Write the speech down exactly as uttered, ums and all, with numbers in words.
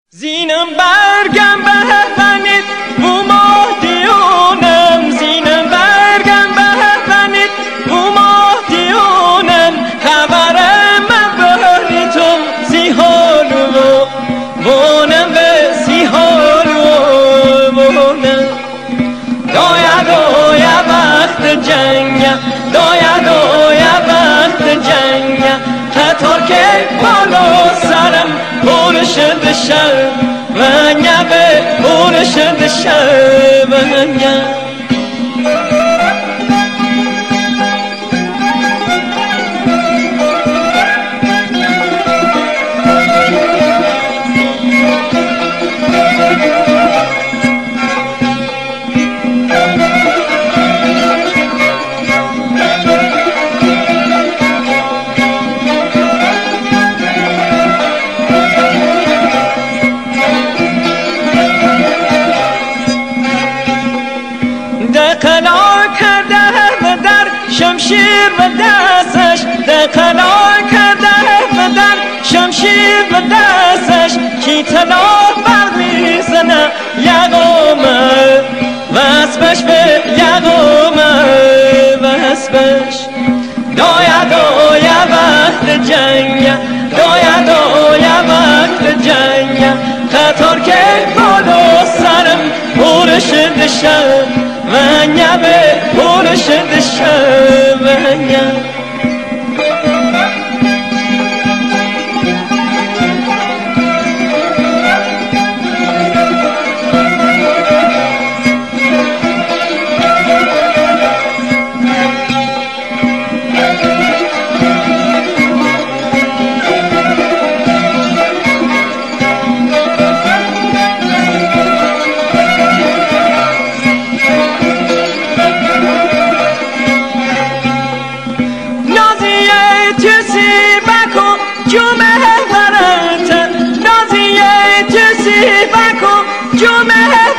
زینم برگم بهونید بو مهدیونم، زینم برگم بهونید بو مهدیونم، خبرم بهری تو زیحالو بونم به زیحالو بونم. دایا دایا وقت جنگ، دایا دایا وقت جنگ، قطار که بالا سرم پولش دشم و نبه پولش دشم و نبه. دقلا کرده در شمشیر و دستش، دقلا کرده در شمشیر و دستش، کی طلا بر میزنه یقامه و اسبش به یقامه و اسبش. دایا دایا وقت جنگ، دایا دایا وقت جنگ، قطار که بالا سرم پورش دشم و نبه پورش دشم و نبه. جمعه برات نازیه تسی بکو جمعه